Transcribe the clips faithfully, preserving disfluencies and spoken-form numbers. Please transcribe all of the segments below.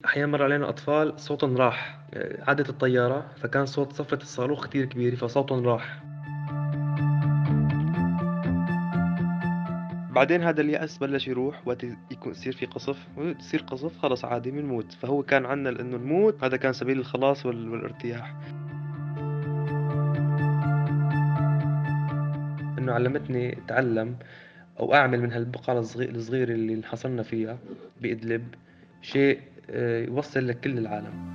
أحيانا مر علينا أطفال صوتهم راح، عادت الطيارة فكان صوت صفرة الصاروخ كتير كبيرة فصوتهم راح. بعدين هذا اليأس بلش يروح وقت يكون يصير في قصف، يصير قصف خلص عادي بنموت، فهو كان عنا انه نموت هذا كان سبيل الخلاص وال- والارتياح. انه علمتني اتعلم او اعمل من هالبقعة الصغير الصغيرة اللي انحصرنا فيها بإدلب شيء آه، يوصل لكل العالم.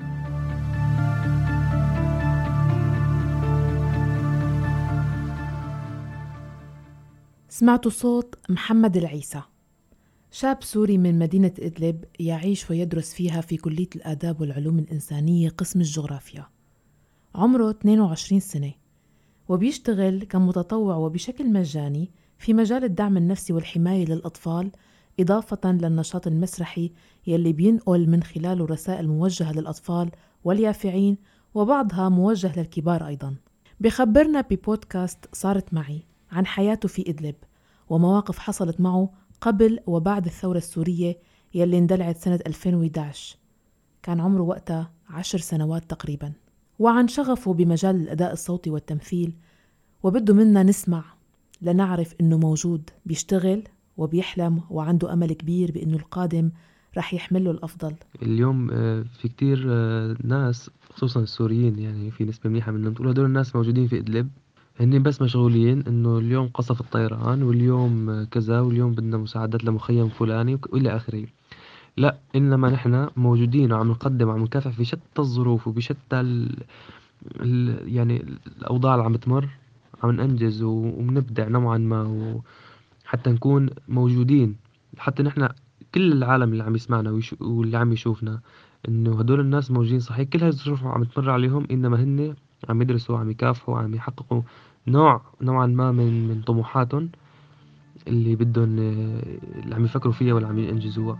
سمعتوا صوت محمد العيسى، شاب سوري من مدينة إدلب يعيش ويدرس فيها في كلية الآداب والعلوم الإنسانية قسم الجغرافيا. عمره اثنين وعشرين سنة وبيشتغل كمتطوع وبشكل مجاني في مجال الدعم النفسي والحماية للأطفال، إضافة للنشاط المسرحي يلي بينقل من خلاله رسائل موجهة للأطفال واليافعين وبعضها موجه للكبار أيضا. بخبرنا ببودكاست صارت معي عن حياته في إدلب ومواقف حصلت معه قبل وبعد الثورة السورية يلي اندلعت سنة ألفين وإحدى عشر، كان عمره وقتها عشر سنوات تقريبا، وعن شغفه بمجال الأداء الصوتي والتمثيل، وبده منا نسمع لنعرف إنه موجود بيشتغل وبيحلم وعنده أمل كبير بإنه القادم رح يحمله الأفضل. اليوم آه، في كتير آه، ناس خصوصا السوريين، يعني في نسبة منيحة منهم تقول هدول الناس موجودين في إدلب هني بس مشغولين انه اليوم قصف الطيران واليوم آه، كذا واليوم بدنا مساعدات لمخيم فلاني وك- والى اخره. لا، انما نحن موجودين وعم نقدم وعم نكافح في شتى الظروف وبشتى ال... ال... يعني الاوضاع اللي عم تمر، عم ننجز و- وبنبدع نوعا ما وحتى نكون موجودين. حتى نحن كل العالم اللي عم يسمعنا ويش... واللي عم يشوفنا انه هدول الناس موجودين صحيح، كل هاي الظروف عم تمر عليهم انما هن عم يدرسوا عم يكافحوا عم يحققوا نوع نوعا ما من من طموحاتهم اللي بدهم آه، اللي عم يفكروا فيها واللي عم ينجزوها.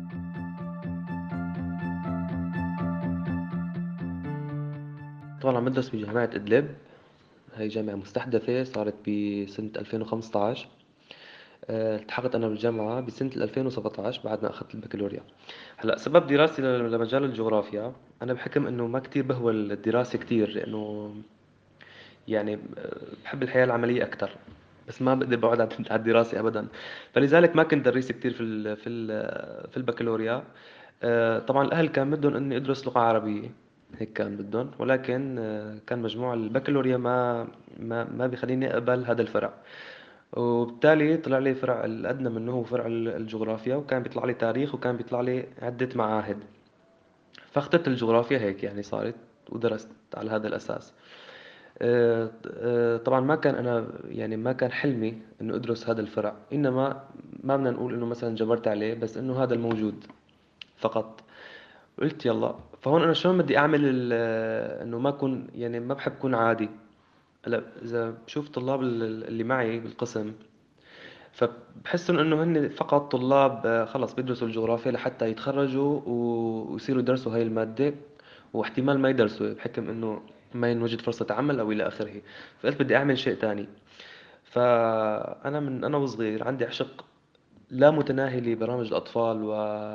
طبعا عم بدرس بجامعة إدلب، هي جامعة مستحدثة صارت بسنة ألفين وخمسطعش. آه، التحقت أنا بالجامعة بسنة ألفين وسبعطعش بعد ما أخذت البكالوريا. هلا سبب دراستي ل- لمجال الجغرافيا، أنا بحكم إنه ما كتير بهوى الدراسة كتير لأنه يعني آه، بحب الحياة العملية أكتر، بس ما بقدر بقعد على على الدراسة أبدا. فلذلك ما كنت دريس كتير في ال في ال في البكالوريا. آه، طبعا الأهل كان بدهم إني أدرس لغة عربية، هيك كان بدهم، ولكن آه، كان مجموع البكالوريا ما ما ما بيخليني أقبل هذا الفرع. وبالتالي طلع لي فرع الأدنى منه هو فرع ال- الجغرافيا، وكان بيطلع لي تاريخ وكان بيطلع لي عدة معاهد. فاخترت الجغرافيا هيك يعني صارت، ودرست على هذا الأساس. آه، آه، طبعا ما كان أنا يعني ما كان حلمي إنه أدرس هذا الفرع، إنما ما بدنا نقول إنه مثلا جبرت عليه، بس إنه هذا الموجود فقط. قلت يلا. فهون أنا شلون بدي أعمل ال- إنه ما أكون يعني ما بحب أكون عادي. هلا إذا بشوف طلاب ال- اللي معي بالقسم فبحسهم انه هن فقط طلاب آه، خلص بيدرسوا الجغرافيا لحتى يتخرجوا و- ويصيروا يدرسوا هاي المادة، واحتمال ما يدرسوا بحكم انه ما ينوجد فرصة عمل او الى اخره. فقلت بدي اعمل شيء تاني. فانا من انا وصغير عندي عشق لا متناهي لبرامج الاطفال،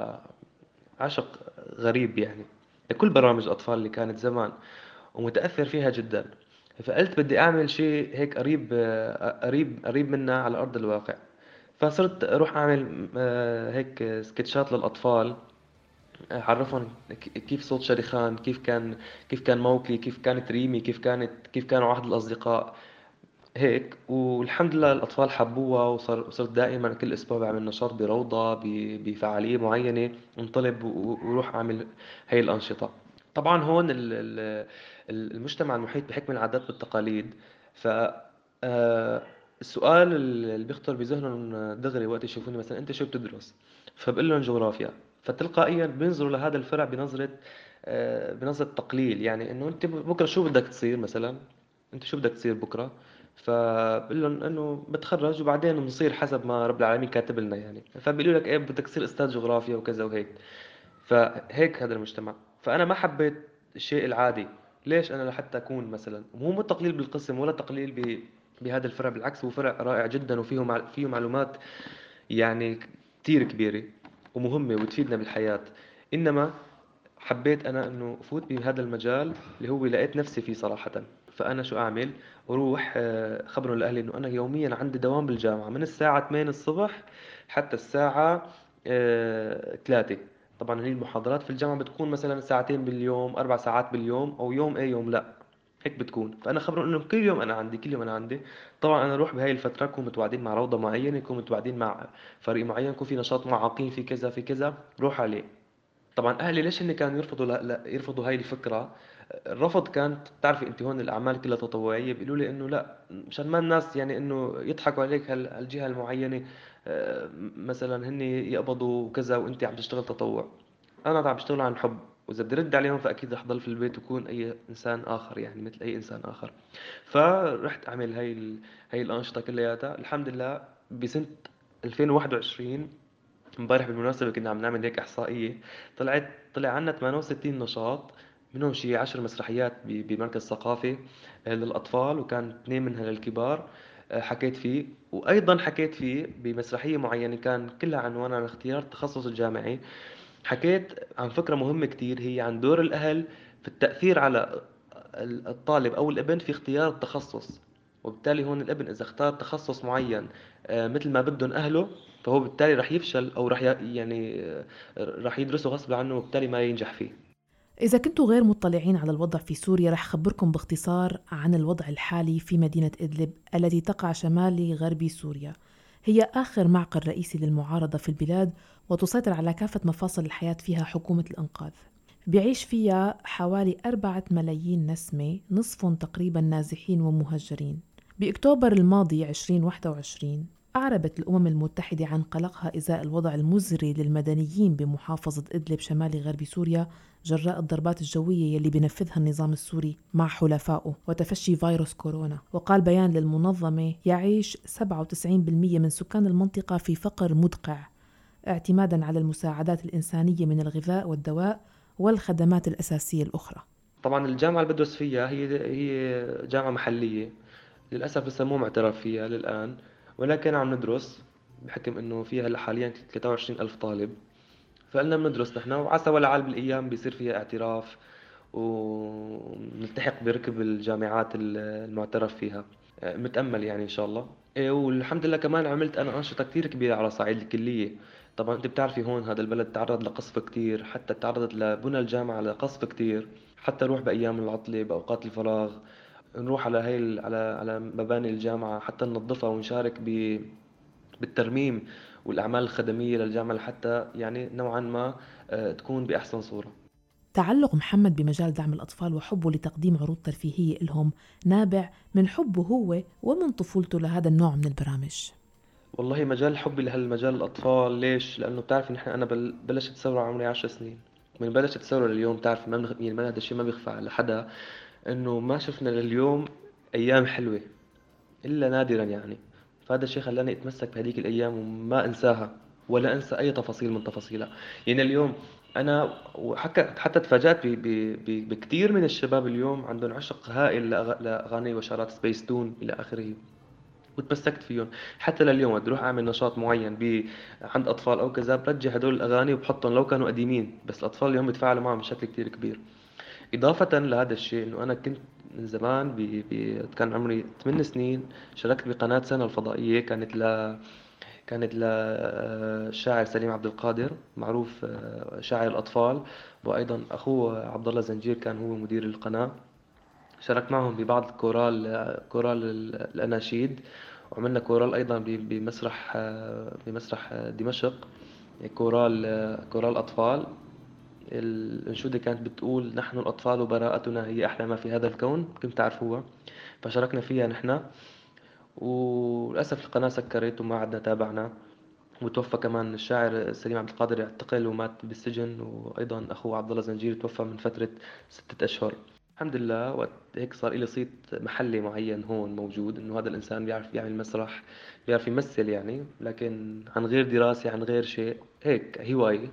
وعشق غريب يعني لكل برامج الاطفال اللي كانت زمان، ومتأثر فيها جدا. فقلت بدي اعمل شيء هيك قريب آه، قريب قريب منها على ارض الواقع. فصرت اروح اعمل آه، هيك سكتشات للاطفال، اعرفهم ك- كيف صوت شريخان، كيف كان كيف كان موكلي، كيف كانت ريمي، كيف كانت كيف كانوا عهد الاصدقاء هيك. والحمد لله الاطفال حبوها، وصار وصرت دائما كل اسبوع بعمل نشاط بروضه ب- بفعاليه معينه، انطلب و- واروح اعمل هي الانشطه. طبعا هون ال- ال- ال- المجتمع المحيط بحكم العادات والتقاليد. ف آه، السؤال اللي بيخطر بذهنهم دغري وقت يشوفوني مثلا انت شو بتدرس، فبقول لهم جغرافيا، فتلقائيا بينظروا لهذا الفرع بنظرة آه، بنظرة تقليل، يعني انه انت بكره شو بدك تصير مثلا، انت شو بدك تصير بكره. فبقول لهم انه بتخرج وبعدين بنصير حسب ما رب العالمين كاتب لنا يعني. فبيقولوا لك ايه بدك تصير استاذ جغرافيا وكذا وهيك. فهيك هذا المجتمع. فانا ما حبيت الشيء العادي. ليش انا لحتى اكون مثلا، وهو مو تقليل بالقسم ولا تقليل ب... بهذا الفرع، بالعكس هو فرع رائع جدا وفيه مع... فيه معلومات يعني كتير كبيرة ومهمة وتفيدنا بالحياة. إنما حبيت أنا إنه فوت بهذا المجال اللي هو لقيت نفسي فيه صراحة. فأنا شو أعمل؟ أروح آه، خبره لأهلي إنه أنا يوميا عندي دوام بالجامعة من الساعة ثمانية الصبح حتى الساعة آه، ثلاثة. طبعا هي المحاضرات في الجامعة بتكون مثلا ساعتين باليوم، أربع ساعات باليوم، أو يوم إيه يوم لا، هيك بتكون. فأنا خبره إنه كل يوم أنا عندي، كل يوم أنا عندي. طبعا أنا أروح بهاي الفترة نكون متواعدين مع روضة معينة، نكون متواعدين مع فريق معين، يكون في نشاط معاقين في كذا في كذا، روح عليه. طبعا اهلي ليش هن كانوا يرفضوا لا, لا يرفضوا هاي الفكره؟ الرفض كانت بتعرفي انت هون الاعمال كلها تطوعيه، بيقولوا لي انه لا، مشان ما الناس يعني انه يضحكوا عليك هال- هالجهه المعينه، آه، مثلا هن يقبضوا كذا وانت عم تشتغل تطوع. انا عم بشتغل عن حب، واذا بدي ارد عليهم فاكيد رح ضل في البيت وكون اي انسان اخر، يعني مثل اي انسان اخر. فرحت اعمل هاي ال... هاي الانشطه كلياتها. الحمد لله بسنه ألفين وواحد وعشرين، امبارح بالمناسبة كنا عم نعمل هيك إحصائية، طلعت طلع عنا ثمانية وستين نشاط، منهم شي عشر مسرحيات ب- بمركز ثقافي آه، للأطفال، وكان اثنين منها للكبار. آه، حكيت فيه، وأيضا حكيت فيه بمسرحية معينة كان كلها عنوان عن اختيار التخصص الجامعي. حكيت عن فكرة مهمة كتير، هي عن دور الأهل في التأثير على الطالب أو الابن في اختيار التخصص. وبالتالي هون الابن إذا اختار تخصص معين آه، مثل ما بدهم أهله، فهو بالتالي رح يفشل، أو رح ي- يعني آه، رح يدرسه غصب عنه، وبالتالي ما ينجح فيه. إذا كنتوا غير مطلعين على الوضع في سوريا رح خبركم باختصار عن الوضع الحالي في مدينة إدلب التي تقع شمالي غربي سوريا. هي آخر معقل رئيسي للمعارضة في البلاد، وتسيطر على كافة مفاصل الحياة فيها حكومة الإنقاذ. بيعيش فيها حوالي أربعة ملايين نسمة، نصفهم تقريبا نازحين ومهجرين. بأكتوبر الماضي ألفين وواحد وعشرين أعربت الأمم المتحدة عن قلقها إزاء الوضع المزري للمدنيين بمحافظة إدلب شمالي غرب سوريا جراء الضربات الجوية يلي بنفذها النظام السوري مع حلفائه وتفشي فيروس كورونا. وقال بيان للمنظمة يعيش سبعة وتسعين بالمئة من سكان المنطقة في فقر مدقع، اعتمادا على المساعدات الإنسانية من الغذاء والدواء والخدمات الأساسية الأخرى. طبعا الجامعة اللي بدرس فيها هي هي جامعة محلية، للأسف لسه مو معترف فيها للآن، ولكن عم ندرس، بحكم إنه فيها هلا حاليا ثلاثة وعشرين ألف طالب. فقلنا بندرس نحن، وعسى ولعل بالأيام بيصير فيها اعتراف ونلتحق بركب الجامعات المعترف فيها. آه، متأمل يعني إن شاء الله. إيه، والحمد لله كمان عملت أنا أنشطة كتير كبيرة على صعيد الكلية. طبعا أنت بتعرفي هون هذا البلد تعرض لقصف كتير، حتى تعرضت لبنى الجامعة لقصف كتير. حتى نروح بأيام العطلة بأوقات الفراغ، نروح على هاي ال- على على مباني الجامعة حتى ننظفها ونشارك ب بالترميم والأعمال الخدمية للجامعة، لحتى يعني نوعا ما آه، تكون بأحسن صورة. تعلق محمد بمجال دعم الأطفال وحبه لتقديم عروض ترفيهية لهم نابع من حبه هو ومن طفولته لهذا النوع من البرامج. والله مجال حبي لهالمجال الأطفال، ليش؟ لأنه بتعرفي نحن أنا بل بلشت ثورة عمري عشر سنين. من بلشت الثورة لليوم بتعرفي ما بنغ... يعني ما هذا الشيء ما بيخفى على حدا، إنه ما شفنا لليوم أيام حلوة إلا نادرا يعني. فهذا الشيء خلاني أتمسك بهذيك الأيام وما أنساها، ولا أنسى أي تفاصيل من تفاصيلها. يعني اليوم أنا وحتى حتى تفاجأت ب... ب... ب... بكثير من الشباب اليوم عندهم عشق هائل لأغ... لأغاني وشارات سبيس تون إلى آخره، وتمسكت فيهم. حتى لليوم بدي اروح اعمل نشاط معين ب... عند اطفال او كذا، برجع هدول الاغاني وبحطهم لو كانوا قديمين، بس الاطفال اليوم بيتفاعلوا معهم بشكل كتير كبير. اضافه لهذا الشيء انه انا كنت من زمان ب... ب... كان عمري ثمان سنين شاركت بقناه سنة الفضائيه، كانت ل كانت للشاعر سليم عبد القادر، معروف آه، شاعر الاطفال، وايضا اخوه عبد الله زنجير كان هو مدير القناه. شاركت معهم ببعض كورال كورال الأناشيد، وعملنا كورال أيضا ب- بمسرح بمسرح دمشق، كورال كورال أطفال. الأنشودة كانت بتقول: نحن الأطفال وبراءتنا هي أحلى ما في هذا الكون، كنت تعرفوها. فشاركنا فيها نحن، وللأسف القناة سكرت وما عدنا تابعنا. وتوفى كمان الشاعر سليم عبد القادر، اعتقل ومات بالسجن، وأيضا أخوه عبد الله زنجير توفى من فترة ستة أشهر. الحمد لله وقت هيك صار لي صيت محلي معين هون موجود، إنه هذا الإنسان بيعرف يعمل مسرح، بيعرف يمثل يعني، لكن عن غير دراسة، عن غير شيء، هيك هواية.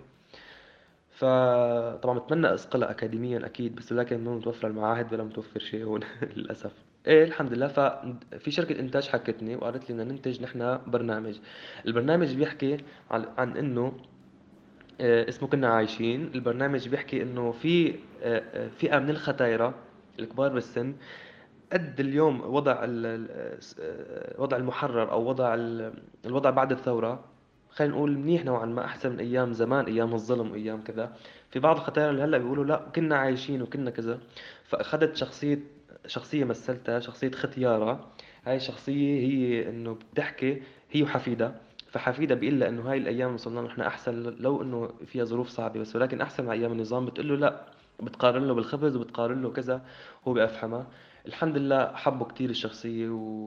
فطبعا بتمنى أسقلها أكاديميا أكيد، بس لكن مو متوفر المعاهد ولا متوفر شيء هون للأسف. ايه الحمد لله. ففي شركة إنتاج حكتني وقالت لي بدنا ننتج نحن برنامج. البرنامج بيحكي عن عن إنه آه، اسمه كنا عايشين. البرنامج بيحكي انه في آه، آه، فئة من الختايرة الكبار بالسن، قد اليوم وضع ال- ال- آه، وضع المحرر او وضع ال- الوضع بعد الثورة، خلينا نقول منيح نوعا ما، احسن من ايام زمان، ايام الظلم وايام كذا. في بعض الختاير اللي هلا بيقولوا لا كنا عايشين وكنا كذا. فاخذت شخصية شخصية مثلتها، شخصية ختيارة. هاي الشخصية هي انه بتحكي هي وحفيدة. فحفيدة بيقول لها انه هاي الايام اللي وصلنا له نحن احسن، لو انه فيها ظروف صعبة بس ولكن احسن من ايام النظام. بتقول له لا، بتقارن له بالخبز وبتقارن له كذا. هو بأفهمها. الحمد لله حبوا كتير الشخصية و...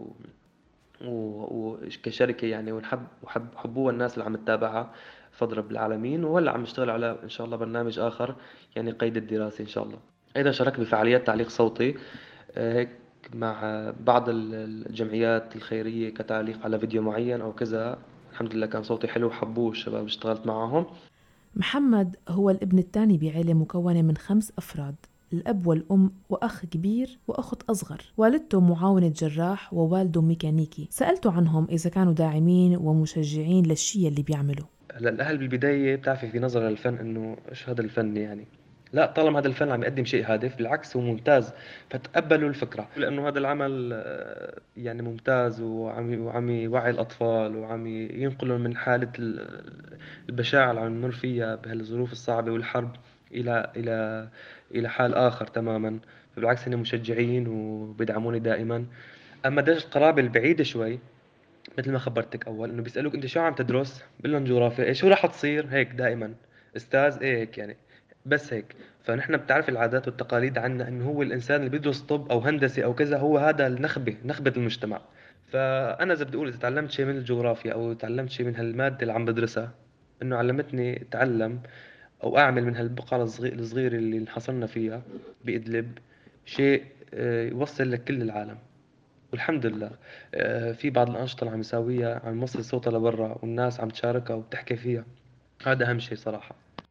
و... وكشركة يعني، ونحب وحب حبوها الناس اللي عم تتابعها فضل رب العالمين. وهلا عم نشتغل على إن شاء الله برنامج آخر، يعني قيد الدراسة إن شاء الله. أيضا شاركت بفعاليات تعليق صوتي، آه، هيك مع بعض ال- الجمعيات الخيرية كتعليق على فيديو معين أو كذا. الحمد لله كان صوتي حلو وحبوه الشباب اللي اشتغلت معهم. محمد هو الابن الثاني بعيلة مكونة من خمس أفراد، الأب والأم وأخ كبير وأخت أصغر. والدته معاونة جراح ووالده ميكانيكي. سألته عنهم إذا كانوا داعمين ومشجعين للشي اللي بيعمله. هلا الاهل بالبدايه بتعرفي في نظره للفن انه ايش هذا الفن يعني. لا، طالما هذا الفن عم يقدم شيء هادف بالعكس هو ممتاز. فتقبلوا الفكره لانه هذا العمل آه، يعني ممتاز، وعم وعم يوعي الاطفال وعم ينقلهم من حاله ال- البشاعه اللي عم نمر فيها بهالظروف الصعبه والحرب الى الى الى حال اخر تماما. فبالعكس هن مشجعين وبيدعموني دائما. اما درجه القرابه البعيده شوي، مثل ما خبرتك اول، انه بيسالوك انت شو عم تدرس، بقول لهم جغرافيا. ايه شو راح تصير هيك دائما؟ استاذ ايه هيك يعني، بس هيك. فنحن بتعرف العادات والتقاليد عنا انه هو الانسان اللي بيدرس طب او هندسه او كذا هو هذا النخبه، نخبه المجتمع. فانا اذا بدي اقول اذا تعلمت شيء من الجغرافيا او تعلمت شيء من هالماده اللي عم بدرسها، انه علمتني اتعلم او اعمل من هالبقعه الصغيره الصغيره اللي انحصرنا فيها بادلب شيء آه، يوصل لكل العالم. والحمد لله آه، في بعض الأنشطة اللي عم يساويها عم يوصل صوتها لبرا، والناس عم تشاركها وبتحكي فيها. هذا أهم شيء صراحة.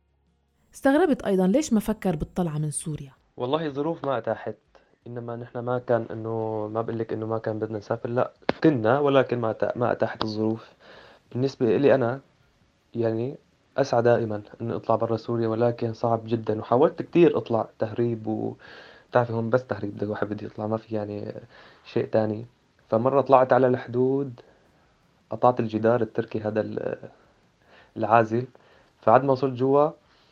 استغربت أيضا ليش ما فكر بالطلعة من سوريا. والله الظروف ما أتاحت. إنما نحن ما كان إنه ما بقول لك إنه ما كان بدنا نسافر، لا كنا، ولكن ما أتا- ما أتاحت الظروف. بالنسبة لي أنا يعني أسعى دائما إني أطلع برا سوريا، ولكن صعب جدا. وحاولت كتير أطلع تهريب، وتعرفي هون بس تهريب بدك واحد بده يطلع، ما في يعني شيء تاني. فمرة طلعت على الحدود، قطعت الجدار التركي هذا ال- العازل. فعد ما وصلت جوا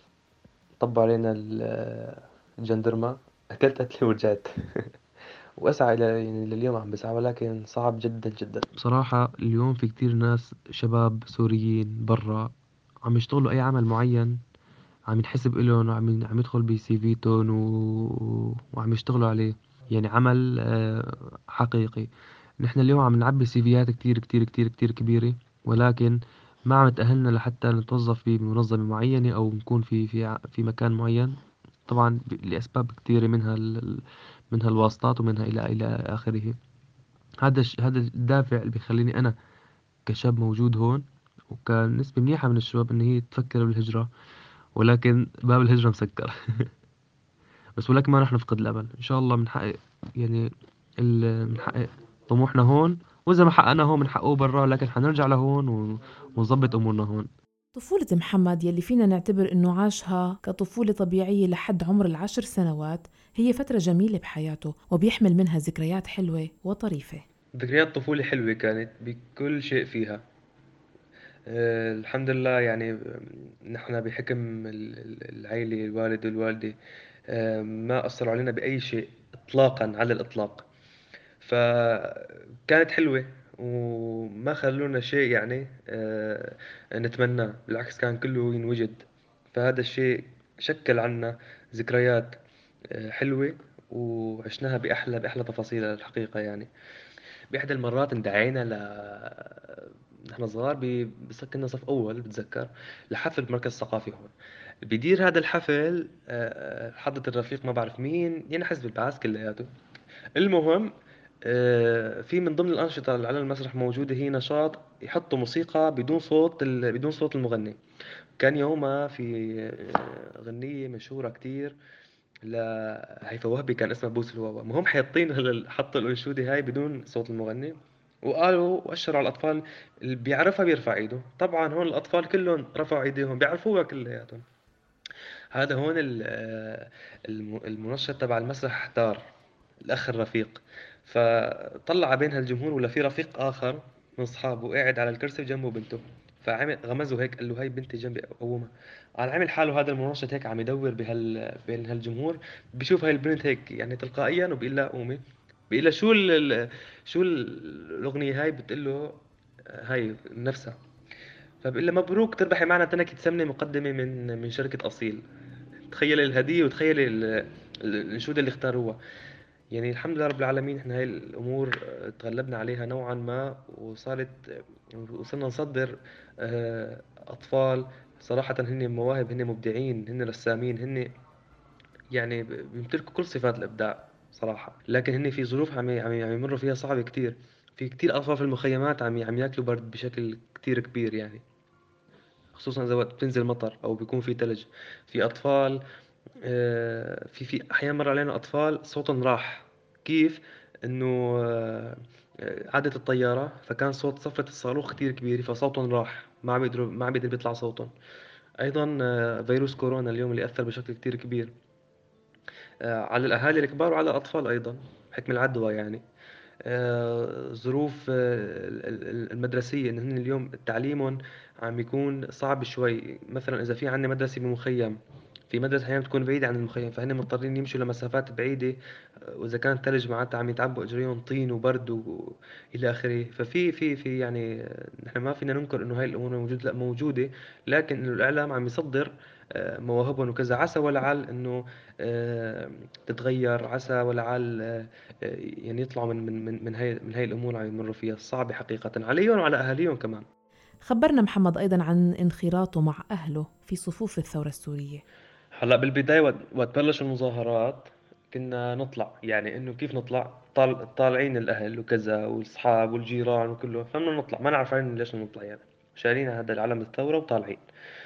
طبوا علينا ال- الجندرمة، أكلت قتلي ورجعت. وأسعى إلى يعني لليوم عم بسعى، ولكن صعب جدا جدا بصراحة. اليوم في كتير ناس شباب سوريين برا عم يشتغلوا أي عمل معين، عم ينحسب إلهم وعم عم يدخل بسي فيتون و... وعم يشتغلوا عليه، يعني عمل آه، حقيقي. نحن اليوم عم نعبي سيفيات كتير كتير كتير كتير كبيرة، ولكن ما عم تأهلنا لحتى نتوظف في منظمة معينة أو نكون في في ع- في مكان معين. طبعا ب- لأسباب كثيرة، منها ال... ال- منها الواسطات ومنها إلى إلى آخره. هذا الش- هذا الدافع اللي بيخليني أنا كشاب موجود هون، وكان نسبة منيحة من الشباب إن هي تفكر بالهجرة، ولكن باب الهجرة مسكر. بس ولكن ما رح نفقد الأمل. إن شاء الله بنحقق يعني ال- بنحقق طموحنا هون، وإذا ما حققنا هون بنحققه برا، لكن حنرجع لهون و- ونظبط أمورنا هون. طفولة محمد يلي فينا نعتبر إنه عاشها كطفولة طبيعية لحد عمر العشر سنوات هي فترة جميلة بحياته وبيحمل منها ذكريات حلوة وطريفة. ذكريات طفولة حلوة كانت بكل شيء فيها. أه الحمد لله يعني. آه، نحن بحكم ال- ال- العيلة، الوالد والوالدة أه ما أثروا علينا بأي شيء إطلاقا على الإطلاق. فكانت حلوة، وما خلونا شيء يعني آه، نتمناه. بالعكس كان كله ينوجد. فهذا الشيء شكل عنا ذكريات آه، حلوة، وعشناها بأحلى بأحلى تفاصيلها الحقيقة يعني. بإحدى المرات اندعينا ل نحن صغار ب... بس كنا صف أول بتذكر، لحفل بمركز ثقافي هون. بيدير هذا الحفل آه، حضرة الرفيق ما بعرف مين، يعني حزب البعث كلياته. المهم آه، في من ضمن الأنشطة اللي على المسرح موجودة هي نشاط يحطوا موسيقى بدون صوت ال... بدون صوت المغني. كان يومها في آه، غنية مشهورة كتير لهيفاء وهبي، كان اسمها بوس الواوا. المهم حاطين هال- حطوا الأنشودة هاي بدون صوت المغني، وقالوا وأشروا على الأطفال اللي بيعرفها بيرفع إيده. طبعا هون الأطفال كلهم رفعوا إيديهم بيعرفوها كلياتهم. هذا هون ال- آه، الم- المنشط تبع المسرح دار الأخ الرفيق، فطلع على بين هالجمهور ولا في رفيق آخر من أصحابه قاعد على الكرسي وجنبه بنته، فعمل غمزه هيك قال له هاي بنتي جنبي قومها. قال عمل حاله هذا المنشط هيك عم يدور بهال بين هالجمهور، بشوف هاي البنت هيك يعني تلقائيا وبيقول لها قومي. بيقول لها شو ال ال- شو ال- الأغنية هاي، بتقول له هاي نفسها. فبقول لها مبروك تربحي معنا تنكة سمنة مقدمة من من شركة أصيل. تخيل الهدية وتخيل ال- ال- الانشودة اللي اختاروها. يعني الحمد لله رب العالمين احنا هاي الامور آه، تغلبنا عليها نوعا ما، وصارت آه، وصلنا نصدر آه، اطفال صراحة هن مواهب، هن مبدعين، هن رسامين، هن يعني ب- بيمتلكوا كل صفات الابداع صراحة. لكن هن في ظروف عم ي- عم ي- عم يمروا فيها صعبة كتير. في كتير اطفال في المخيمات عم ي- عم ياكلوا برد بشكل كتير كبير يعني، خصوصا اذا وقت بتنزل مطر او بيكون في ثلج. في اطفال آه، في في احيانا مر علينا اطفال صوتهم راح. كيف؟ انه آه، آه، عادت الطياره فكان صوت صفرة الصاروخ كتير كبير فصوتهم راح، ما عم يقدروا ما عم بيقدر بيطلع صوتهم. ايضا آه، فيروس كورونا اليوم اللي اثر بشكل كتير كبير آه، على الاهالي الكبار وعلى الاطفال ايضا بحكم العدوى يعني. آه، ظروف آه، ال- ال- المدرسية، إن هن اليوم تعليمهم عم يكون صعب شوي. مثلا إذا في عندنا مدرسة بمخيم، في مدرسة أحيانا بتكون بعيدة عن المخيم فهن مضطرين يمشوا لمسافات بعيدة. آه، وإذا كان ثلج معناتها عم يتعبوا إجريهم طين وبرد وإلى آخره. ففي في في يعني آه، نحن ما فينا ننكر إنه هاي الأمور موجودة، لا موجودة. لكن إنه الإعلام عم يصدر آه، مواهبهم وكذا. عسى ولعل إنه آه، تتغير، عسى ولعل آه، يعني يطلعوا من من من من هاي من هاي الامور اللي عم يمروا فيها الصعبه حقيقه عليهم وعلى اهاليهم كمان. خبرنا محمد أيضا عن انخراطه مع أهله في صفوف الثورة السورية. هلا بالبدايه وقت وقت بلش المظاهرات كنا نطلع، يعني انه كيف نطلع، طال طالعين الاهل وكذا والاصحاب والجيران وكله، فمنا نطلع ما نعرف عين ليش نطلع يعني، شايلين هذا العلم الثوره وطالعين.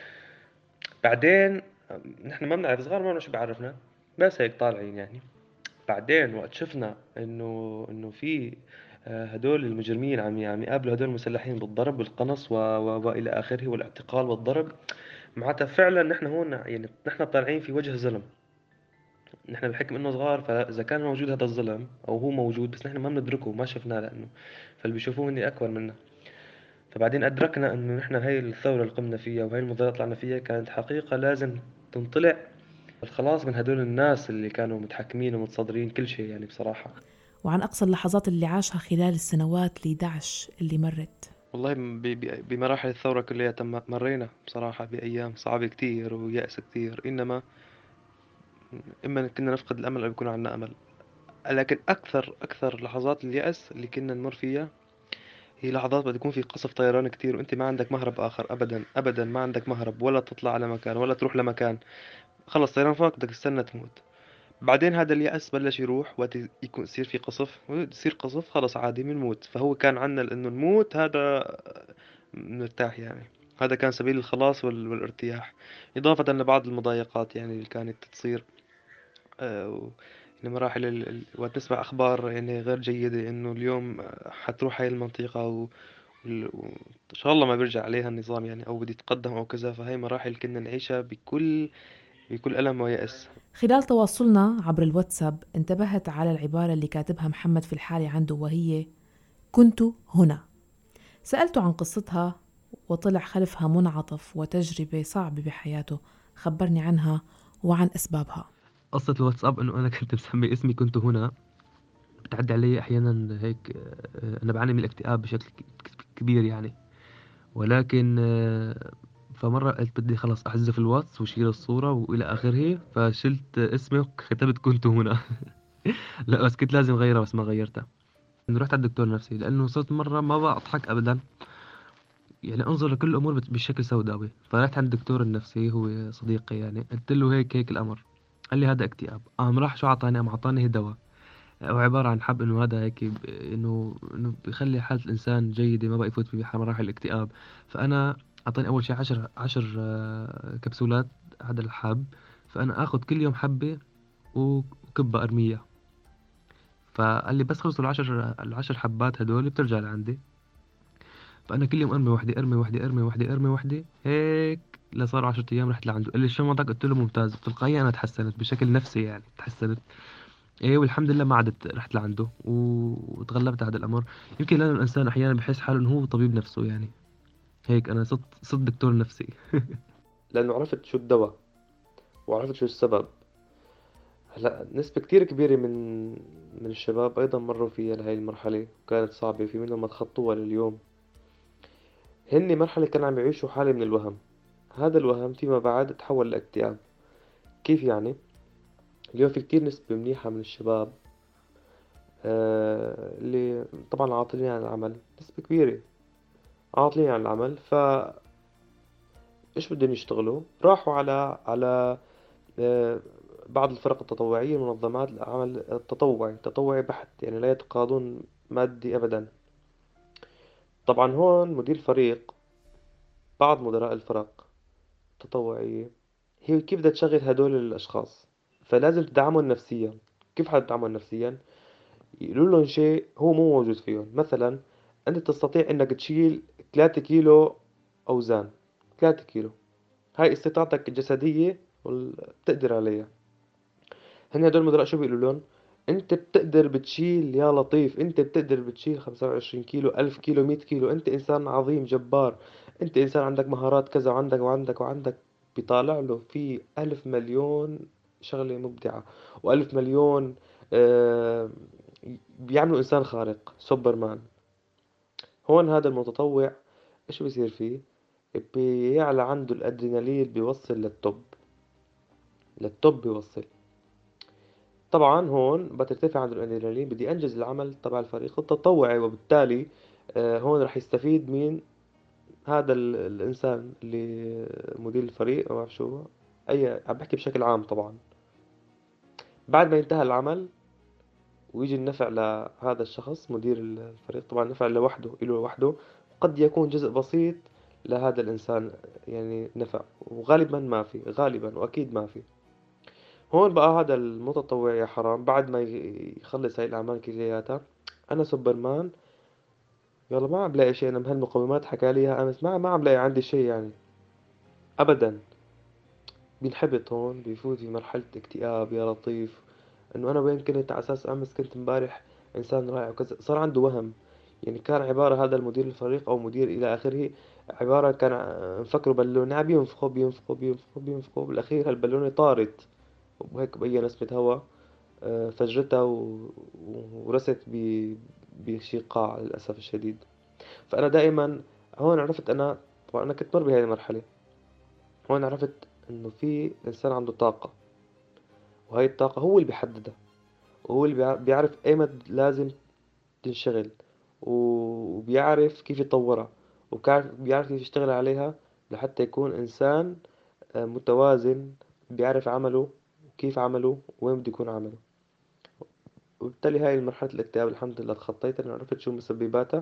بعدين نحن ما بنعرف، صغار ما بنعرف شو بيعرفنا، بس هيك طالعين يعني. بعدين وقت شفنا انه انه في آه، هدول المجرمين عم عم يقابلوا هدول المسلحين بالضرب والقنص و... و... والى اخره والاعتقال والضرب، معناتها فعلا نحن هون يعني نحن طالعين في وجه ظلم. نحن بحكم انه صغار، فاذا كان موجود هذا الظلم او هو موجود بس نحن ما بندركه ما شفناه، لانه فاللي بيشوفوه اني اكبر منا. فبعدين ادركنا انه نحن هاي الثوره اللي قمنا فيها وهي المظاهرات اللي طلعنا فيها كانت حقيقه لازم تنطلع الخلاص من هدول الناس اللي كانوا متحكمين ومتصدرين كل شيء يعني بصراحه. وعن أقصى اللحظات اللي عاشها خلال السنوات ال إحدى عشر اللي مرت. والله ب- ب- بمراحل الثورة كلها تم مرينا بصراحة بأيام صعبة كتير ويأس كتير، إنما إما كنا نفقد الأمل أو يكون عنا أمل. لكن أكثر أكثر لحظات اليأس اللي كنا نمر فيها هي لحظات بده يكون في قصف طيران كتير وأنت ما عندك مهرب آخر أبدا أبدا، ما عندك مهرب ولا تطلع على مكان ولا تروح لمكان. خلص طيران فوق بدك تستنى تموت. بعدين هذا اليأس بلش يروح وقت يكون يصير في قصف، يصير قصف خلص عادي بنموت. فهو كان عنا انه نموت هذا نرتاح يعني، هذا كان سبيل الخلاص وال- والارتياح. إضافة لبعض المضايقات يعني اللي كانت تصير آه، و- يعني مراحل ال... ال- وقت نسمع أخبار يعني غير جيدة إنه اليوم آه، حتروح هاي المنطقة و... وال- وإن شاء الله ما بيرجع عليها النظام يعني أو بده يتقدم أو كذا. فهي مراحل كنا نعيشها بكل بكل ألم ويأس. خلال تواصلنا عبر الواتساب انتبهت على العبارة اللي كاتبها محمد في الحالة عنده، وهي كنت هنا. سألته عن قصتها وطلع خلفها منعطف وتجربة صعبة بحياته. خبرني عنها وعن أسبابها. قصة الواتساب إنه أنا كنت مسمي اسمي كنت هنا. بتعدي علي أحيانا هيك آه، أنا بعاني من الاكتئاب بشكل ك- كبير يعني. ولكن آه، فمرة قلت بدي خلص أحذف الواتس وشيل الصورة وإلى آخره، فشلت اسمي وكتبت كنت هنا. لا بس كنت لازم أغيرها بس ما غيرتها. إنه رحت على الدكتور نفسي لأنه صرت مرة ما بضحك أبدا، يعني أنظر لكل الأمور بت- بشكل سوداوي. فرحت عند الدكتور النفسي هو صديقي يعني، قلت له هيك هيك الأمر. قال لي هذا اكتئاب. قام راح شو أعطاني؟ قام أعطاني دواء هو عبارة عن حب إنه هذا هيك ب- إنه إنه بيخلي حالة الإنسان جيدة، ما بقى يفوت في مراحل الاكتئاب. فأنا أعطاني أول شيء عشر عشر آه، كبسولات هذا الحب. فأنا آخذ كل يوم حبة وكبة أرمية. فقال لي بس خلصوا العشر العشر حبات هدول بترجع لعندي. فانا كل يوم ارمي وحده ارمي وحده ارمي وحده ارمي وحده هيك لصار عشرة ايام. رحت لعنده قال لي شو وضعك؟ قلت له ممتاز. تلقائيا انا تحسنت بشكل نفسي، يعني تحسنت. ايه والحمد لله ما عدت رحت لعنده و- وتغلبت على هذا الامر. يمكن لانه الانسان احيانا بحس حاله انه هو طبيب نفسه يعني. هيك انا صرت صرت دكتور نفسي. لأنه عرفت شو الدواء وعرفت شو السبب. هلا نسبة كتير كبيرة من من الشباب أيضا مروا فيها لهي المرحلة وكانت صعبة، في منهم ما تخطوها لليوم. هني مرحلة كانوا عم يعيشوا حالة من الوهم. هذا الوهم فيما بعد تحول لاكتئاب. كيف يعني؟ اليوم في كتير نسبة منيحة من الشباب آه اللي طبعا عاطلين عن العمل، نسبة كبيرة عاطلين عن العمل. ف إيش بدهم يشتغلوا؟ راحوا على على آه، بعض الفرق التطوعية، منظمات العمل التطوعي، تطوعي بحت يعني لا يتقاضون مادي أبدا. طبعا هون مدير الفريق، بعض مدراء الفرق التطوعية، هي كيف بدها تشغل هدول الأشخاص؟ فلازم تدعمهم نفسيا. كيف حتدعمهم نفسيا؟ يقولوا لهم شيء هو مو موجود فيهم. مثلا أنت تستطيع أنك تشيل ثلاثة كيلو أوزان، ثلاثة كيلو، هاي استطاعتك الجسدية وبتقدر عليها. هن هدول المدراء شو بيقولوا لهم؟ انت بتقدر بتشيل يا لطيف، انت بتقدر بتشيل خمسة وعشرين كيلو، ألف كيلو، مية كيلو، انت انسان عظيم جبار، انت انسان عندك مهارات كذا وعندك وعندك وعندك. بيطالع له في ألف مليون شغلة مبدعة وألف مليون آه بيعملوا إنسان خارق سوبرمان. هون هذا المتطوع إيش بيصير فيه؟ بيعلى عنده الأدرينالين، بيوصل للتوب، للتوب بيوصل. طبعا هون بترتفع عند الأدرينالين، بدي أنجز العمل تبع الفريق التطوعي، وبالتالي آه، هون رح يستفيد مين؟ هذا ال- الإنسان اللي مدير الفريق أو بعرف شو. أي عم بحكي بشكل عام طبعا. بعد ما ينتهي العمل ويجي النفع لهذا الشخص مدير الفريق، طبعا النفع لوحده إله لوحده، قد يكون جزء بسيط لهذا الإنسان يعني نفع، وغالبا ما في، غالبا وأكيد ما في. هون بقى هذا المتطوع يا حرام بعد ما ي- يخلص هاي الأعمال كلياتها، أنا سوبرمان، يلا ما عم بلاقي شيء. أنا بهالمقومات حكى لي إياها أمس، ما ما عم بلاقي عندي شيء يعني أبدا. بينحبط هون، بيفوت في مرحلة اكتئاب يا لطيف. إنه أنا وين كنت على أساس أمس كنت امبارح إنسان رائع وكذا. صار عنده وهم. يعني كان عبارة هذا المدير الفريق أو مدير إلى آخره، عبارة كان ع- مفكره بالونة عم بينفخوا بينفخوا بينفخوا بينفخوا، بالأخير هالبالونة طارت وهيك بقي نسمة هواء آه، فجرتها و... ورست ب... بشي قاع للأسف الشديد. فأنا دائما هون عرفت أنا، طبعا أنا كنت مر بهذه المرحلة، هون عرفت إنه في إنسان عنده طاقة، وهي الطاقة هو اللي بيحددها، وهو اللي بيع- بيعرف أيمت لازم تنشغل، وبيعرف كيف يطورها، وبيعرف بيعرف كيف يشتغل عليها لحتى يكون إنسان آه، متوازن، بيعرف عمله وكيف عمله وين بده يكون عمله. وبالتالي هاي مرحلة الاكتئاب الحمد لله تخطيتها، لأنه عرفت شو مسبباتها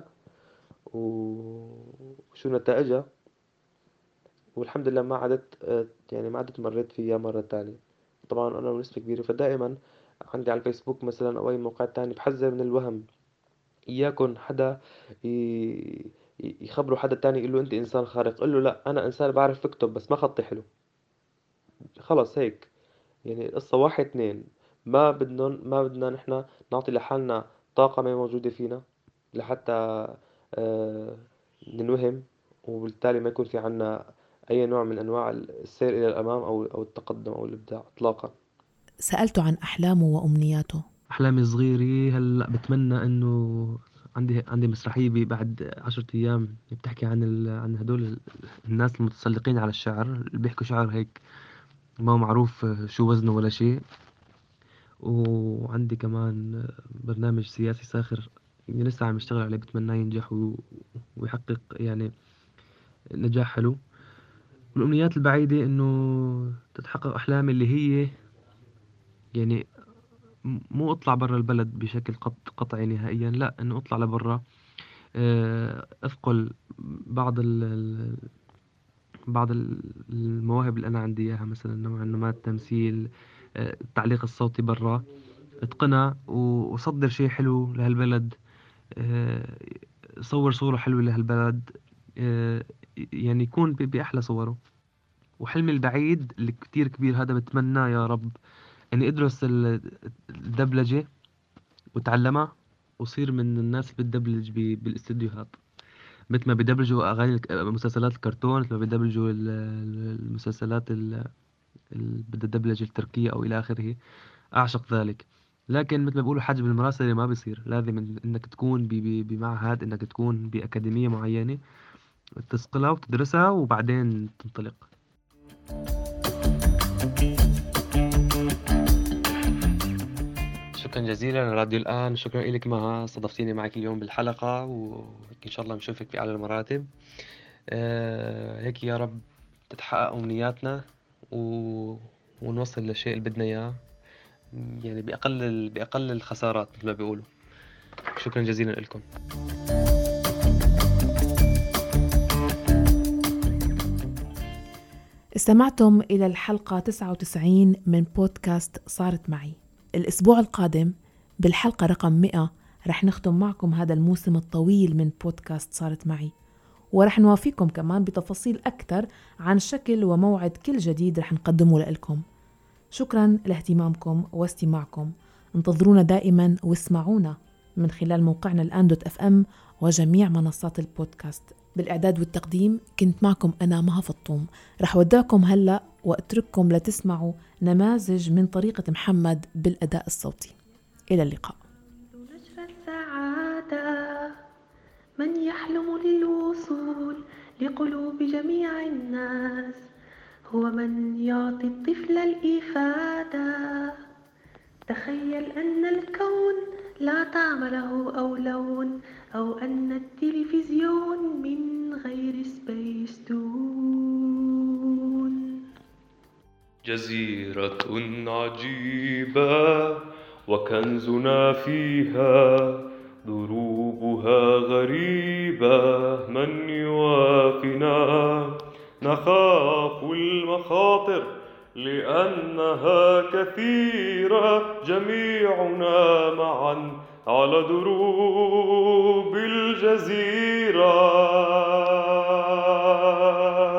و- وشو نتائجها. والحمد لله ما عدت آه، يعني ما عدت مريت فيها مرة تانية. طبعا أنا بنسبة كبيرة، فدائما عندي على الفيسبوك مثلا أو أي موقع تاني بحذر من الوهم. إياكن حدا ي- ي- يخبروا حدا تاني يقول له أنت إنسان خارق، قل له لا أنا إنسان بعرف أكتب بس ما خطي حلو. خلص هيك. يعني القصة واحد اتنين. ما بدنا ما بدنا نحنا نعطي لحالنا طاقة ما موجودة فينا لحتى آه، ننوهم، وبالتالي ما يكون في عنا أي نوع من أنواع السير إلى الأمام أو أو التقدم أو الإبداع إطلاقا. سألته عن أحلامه وأمنياته. أحلامي صغيرة هلا بتمنى إنه عندي عندي مسرحية ب- بعد عشرة أيام بتحكي عن ال... عن هدول ال- الناس المتسلقين على الشعر اللي بيحكوا شعر هيك ما هو معروف شو وزنه ولا شيء. وعندي كمان برنامج سياسي ساخر يعني لسه عم اشتغل عليه، بتمنى ينجح و... ويحقق يعني نجاح حلو. والأمنيات البعيدة إنه تتحقق أحلامي اللي هي يعني م- مو أطلع برا البلد بشكل قط... قطعي نهائيا، لا إنه أطلع لبرا. آه، أثقل بعض ال... ال- بعض ال- المواهب اللي أنا عندي إياها، مثلا نوعا ما التمثيل، آه، التعليق الصوتي برا. اتقنها وصدر شيء حلو لهالبلد. آه، صور صورة حلوة لهالبلد. آه، يعني يكون ب- بأحلى صوره. وحلمي البعيد اللي كتير كبير هذا بتمناه يا رب اني ادرس ال- الدبلجة وتعلمها وصير من الناس اللي بتدبلج ب- بالاستديوهات، مثل ما بيدبلجوا اغاني الك- مسلسلات الكرتون، مثل ما بيدبلجوا ال- ال- المسلسلات ال- ال- بدها الدبلجة التركية او الى اخره. اعشق ذلك. لكن مثل ما بيقولوا حاجب المراسلة ما بيصير، لازم إن- انك تكون ب- ب- بمعهد، انك تكون بأكاديمية معينة تسقلها وتدرسها وبعدين تنطلق. شكرا جزيلا راديو الآن، شكرا لك مها، استضفتيني معك اليوم بالحلقة، وإن شاء الله نشوفك في أعلى المراتب. آه هيك يا رب تتحقق أمنياتنا و... ونوصل للشيء اللي بدنا إياه، يعني بأقل بأقل الخسارات مثل ما بيقولوا. شكرا جزيلا لكم. استمعتم إلى الحلقة تسعة وتسعين من بودكاست صارت معي. الأسبوع القادم بالحلقة رقم مئة رح نختم معكم هذا الموسم الطويل من بودكاست صارت معي، ورح نوافيكم كمان بتفاصيل أكثر عن شكل وموعد كل جديد رح نقدمه لكم. شكرا لاهتمامكم واستماعكم. انتظرونا دائما واسمعونا من خلال موقعنا الآن دوت اف ام وجميع منصات البودكاست. بالإعداد والتقديم كنت معكم أنا مها فطوم. رح ودعكم هلأ وأترككم لتسمعوا نماذج من طريقة محمد بالأداء الصوتي. إلى اللقاء. نشر السعادة من يحلم للوصول لقلوب جميع الناس، هو من يعطي الطفل الإفادة. تخيل أن الكون لا طعم له أو لون، أو أن التلفزيون من غير سبيس تون. جزيرة عجيبة وكنزنا فيها، دروبها غريبة، من يوافنا؟ نخاف المخاطر لأنها كثيرة، جميعنا معا على دروب الجزيرة.